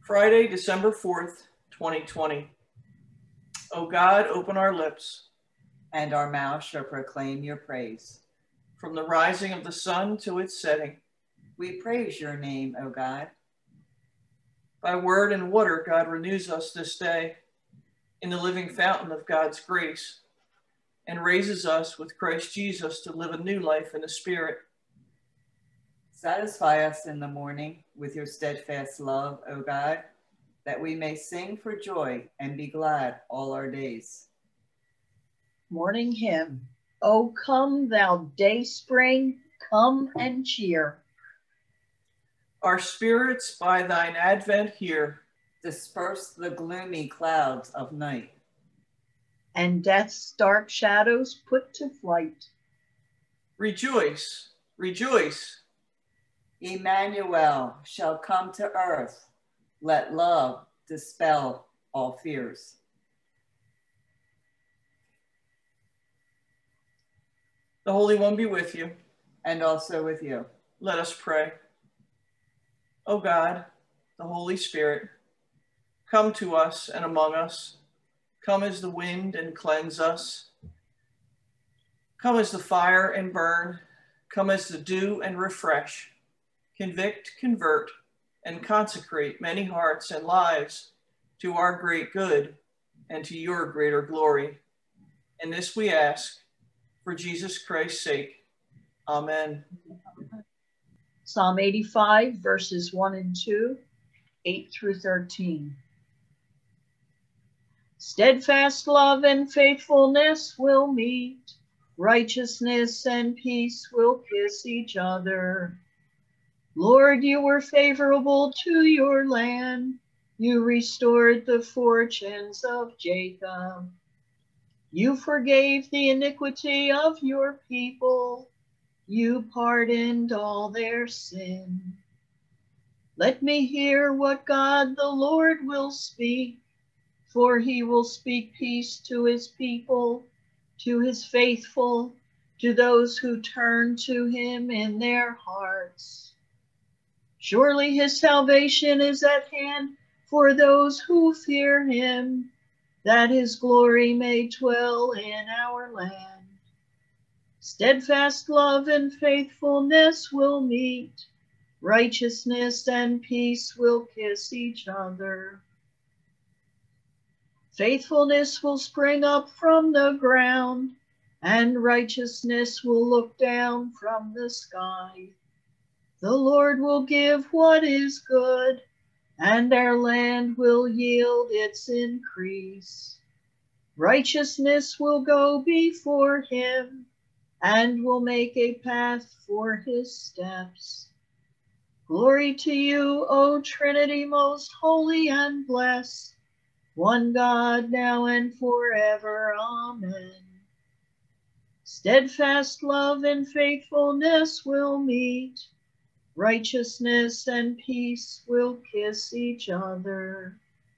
Friday, December 4th, 2020. O God, open our lips, and our mouth shall proclaim your praise. from the rising of the sun to its setting. We praise your name, O God. By word and water, God renews us this day in the living fountain of God's grace and raises us with Christ Jesus to live a new life in the Spirit. Satisfy us in the morning with your steadfast love, O God, that we may sing for joy and be glad all our days. Morning hymn. O come thou day spring, come and cheer. Our spirits by thine advent here Disperse the gloomy clouds of night. And death's dark shadows put to flight. Rejoice, rejoice. Emmanuel shall come to earth. Let love dispel all fears. The Holy One be with you. And also with you. Let us pray. O God, the Holy Spirit, come to us and among us. Come as the wind and cleanse us. Come as the fire and burn. Come as the dew and refresh. Convict, convert, and consecrate many hearts and lives to our great good and to your greater glory. And this we ask for Jesus Christ's sake. Amen. Psalm 85, verses 1 and 2, 8 through 13. Steadfast love and faithfulness will meet. Righteousness and peace will kiss each other. Lord, you were favorable to your land. You restored the fortunes of Jacob. You forgave the iniquity of your people. You pardoned all their sin. Let me hear what God the Lord will speak, for he will speak peace to his people, to his faithful, to those who turn to him in their hearts. Surely his salvation is at hand for those who fear him, that his glory may dwell in our land. Steadfast love and faithfulness will meet. Righteousness and peace will kiss each other. Faithfulness will spring up from the ground, and righteousness will look down from the sky. The Lord will give what is good, and our land will yield its increase. Righteousness will go before him, and will make a path for his steps. Glory to you, O Trinity, most holy and blessed, one God, now and forever. Amen. Steadfast love and faithfulness will meet. Righteousness and peace will kiss each other.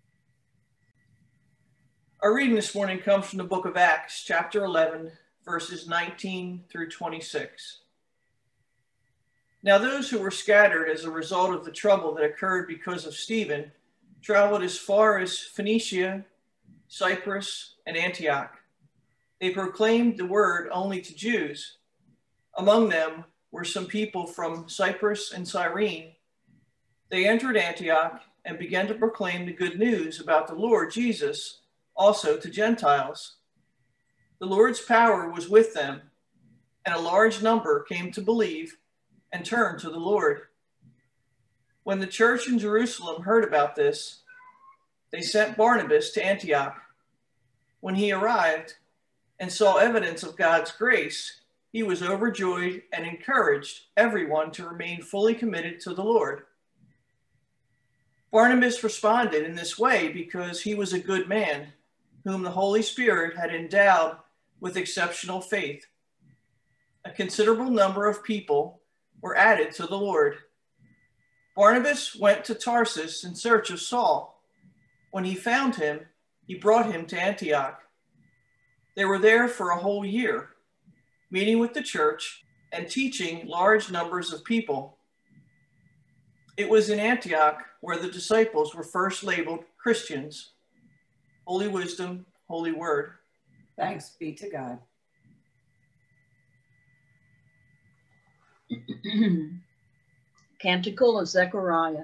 Our reading this morning comes from the book of Acts, chapter 11, verses 19 through 26. Now those who were scattered as a result of the trouble that occurred because of Stephen traveled as far as Phoenicia, Cyprus, and Antioch. They proclaimed the word only to Jews. Among them were some people from Cyprus and Cyrene. They entered Antioch and began to proclaim the good news about the Lord Jesus also to Gentiles. The Lord's power was with them, and a large number came to believe and turn to the Lord. When the church in Jerusalem heard about this, they sent Barnabas to Antioch. When he arrived and saw evidence of God's grace, he was overjoyed and encouraged everyone to remain fully committed to the Lord. Barnabas responded in this way because he was a good man, whom the Holy Spirit had endowed with exceptional faith. A considerable number of people were added to the Lord. Barnabas went to Tarsus in search of Saul. When he found him, he brought him to Antioch. They were there for a whole year, meeting with the church and teaching large numbers of people. It was in Antioch where the disciples were first labeled Christians. Holy wisdom, holy word. Thanks be to God. Canticle of Zechariah.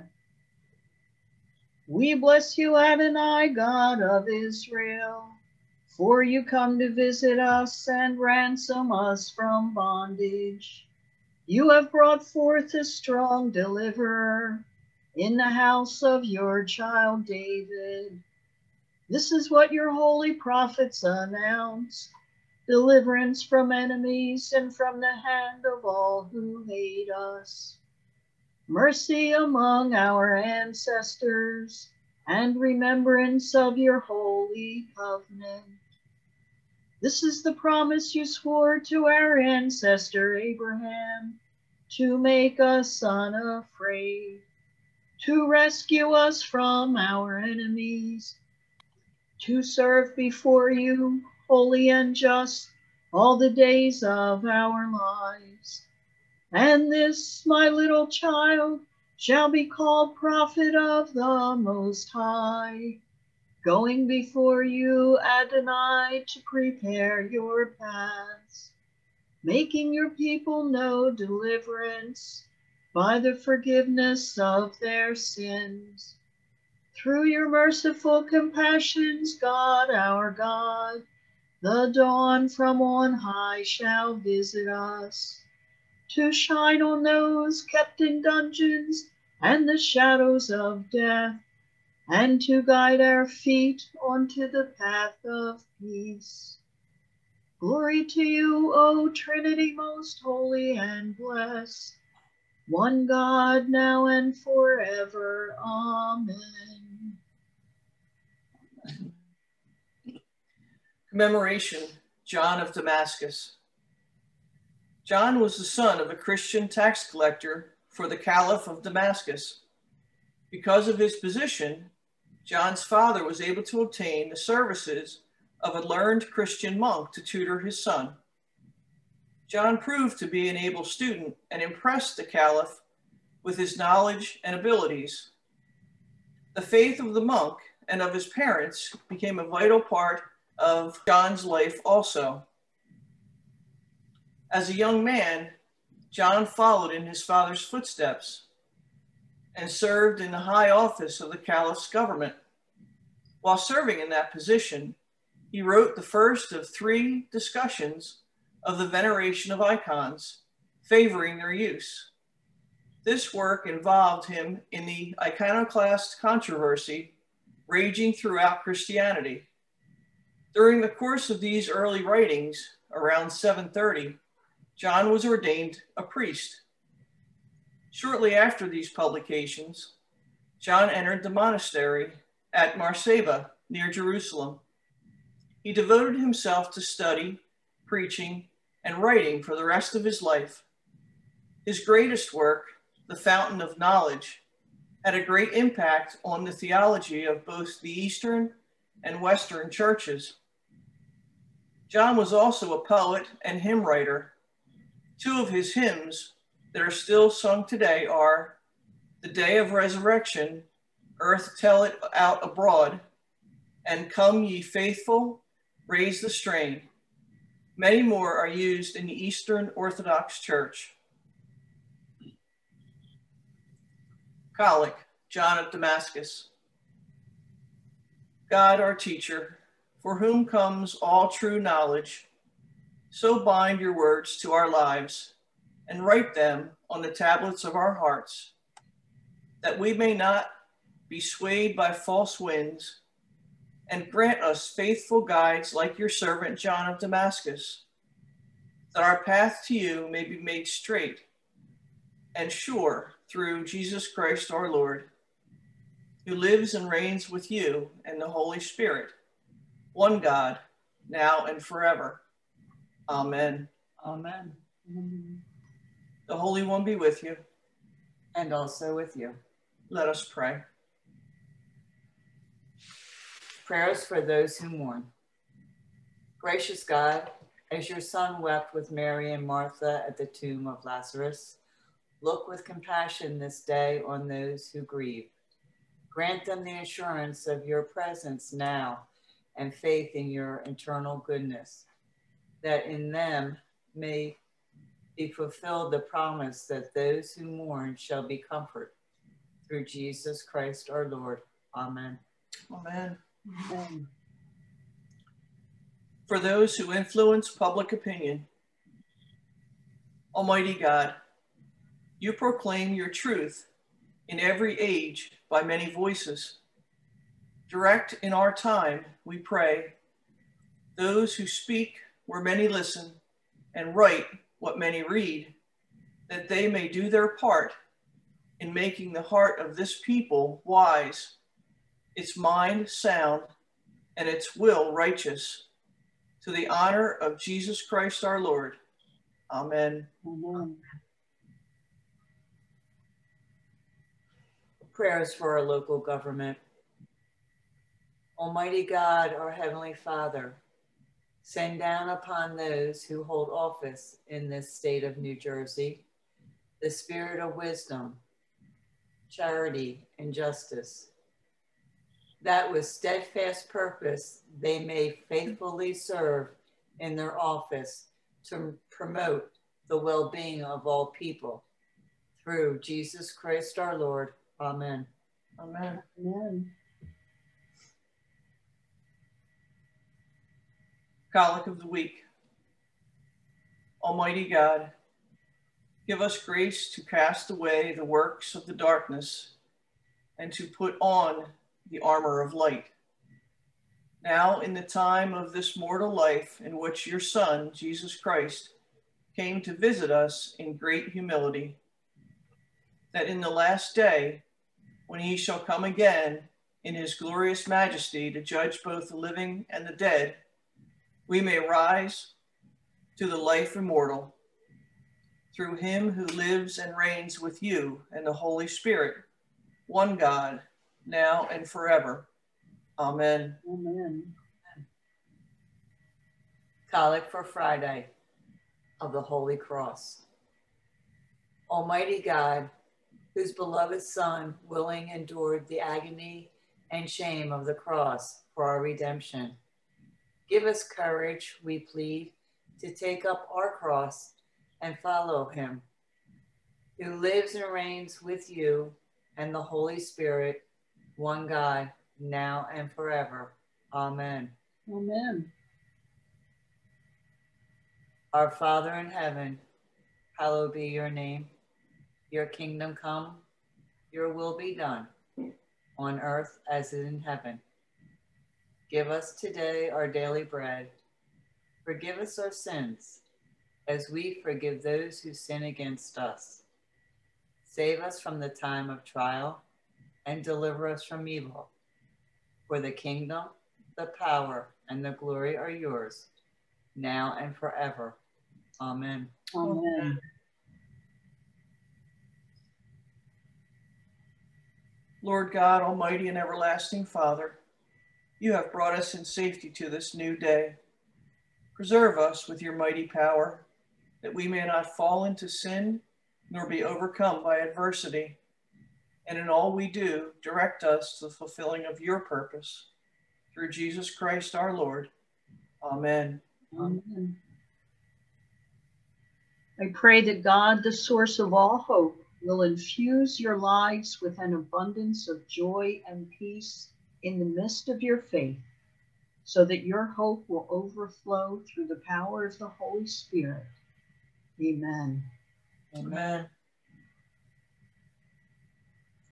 We bless you, Adonai, God of Israel, for you come to visit us and ransom us from bondage. You have brought forth a strong deliverer in the house of your child David. This is what your holy prophets announce: deliverance from enemies and from the hand of all who hate us. Mercy among our ancestors and remembrance of your holy covenant. This is the promise you swore to our ancestor Abraham, to make us unafraid, to rescue us from our enemies, to serve before you, holy and just, all the days of our lives. And this, my little child, shall be called prophet of the Most High, going before you, Adonai, to prepare your paths, making your people know deliverance by the forgiveness of their sins. Through your merciful compassions, God, our God, the dawn from on high shall visit us, to shine on those kept in dungeons and the shadows of death, and to guide our feet onto the path of peace. Glory to you, O Trinity most holy and blessed, one God, now and forever. Amen. Commemoration, John of Damascus. John was the son of a Christian tax collector for the Caliph of Damascus. Because of his position, John's father was able to obtain the services of a learned Christian monk to tutor his son. John proved to be an able student and impressed the Caliph with his knowledge and abilities. The faith of the monk and of his parents became a vital part of John's life also. As a young man, John followed in his father's footsteps and served in the high office of the Caliph's government. While serving in that position, he wrote the first of 3 discussions of the veneration of icons, favoring their use. This work involved him in the iconoclast controversy raging throughout Christianity. During the course of these early writings, around 730, John was ordained a priest. Shortly after these publications, John entered the monastery at Marsaba, near Jerusalem. He devoted himself to study, preaching, and writing for the rest of his life. His greatest work, The Fountain of Knowledge, had a great impact on the theology of both the Eastern and Western churches. John was also a poet and hymn writer. 2 of his hymns that are still sung today are The Day of Resurrection, Earth Tell It Out Abroad, and Come Ye Faithful, Raise the Strain. Many more are used in the Eastern Orthodox Church. Collect, John of Damascus. God, our teacher, for whom comes all true knowledge, so bind your words to our lives and write them on the tablets of our hearts, that we may not be swayed by false winds, and grant us faithful guides like your servant John of Damascus, that our path to you may be made straight and sure through Jesus Christ our Lord, who lives and reigns with you and the Holy Spirit, one God, now and forever. Amen. Amen. The Holy One be with you. And also with you. Let us pray. Prayers for those who mourn. Gracious God, as your son wept with Mary and Martha at the tomb of Lazarus, Look with compassion this day on those who grieve. Grant them the assurance of your presence now and faith in your eternal goodness, that in them may be fulfilled the promise that those who mourn shall be comforted. Through Jesus Christ our Lord. Amen. Amen. Amen. For those who influence public opinion, Almighty God, you proclaim your truth in every age by many voices. Direct in our time, we pray, those who speak where many listen and write what many read, that they may do their part in making the heart of this people wise, its mind sound, and its will righteous, to the honor of Jesus Christ our Lord. Amen. Amen. Prayers for our local government. Almighty God, our Heavenly Father, send down upon those who hold office in this state of New Jersey the spirit of wisdom, charity, and justice, that with steadfast purpose they may faithfully serve in their office to promote the well-being of all people. Through Jesus Christ our Lord. Amen. Amen. Amen. Collect of the Week. Almighty God, give us grace to cast away the works of the darkness and to put on the armor of light. Now, in the time of this mortal life in which your Son, Jesus Christ, came to visit us in great humility, that in the last day, when he shall come again in his glorious majesty to judge both the living and the dead, we may rise to the life immortal, through him who lives and reigns with you and the Holy Spirit, one God, now and forever. Amen. Amen. Collect for Friday of the Holy Cross. Almighty God, whose beloved Son willing endured the agony and shame of the cross for our redemption, give us courage, we plead, to take up our cross and follow him, who lives and reigns with you and the Holy Spirit, one God, now and forever. Amen. Amen. Our Father in heaven, hallowed be your name. Your kingdom come, your will be done, on earth as in heaven. Give us today our daily bread. Forgive us our sins, as we forgive those who sin against us. Save us from the time of trial, and deliver us from evil. For the kingdom, the power, and the glory are yours, now and forever. Amen. Amen. Lord God, almighty and everlasting Father, you have brought us in safety to this new day. Preserve us with your mighty power, that we may not fall into sin, nor be overcome by adversity. And in all we do, direct us to the fulfilling of your purpose. Through Jesus Christ our Lord. Amen. Amen. I pray that God, the source of all hope, will infuse your lives with an abundance of joy and peace in the midst of your faith, so that your hope will overflow through the power of the Holy Spirit. Amen. Amen.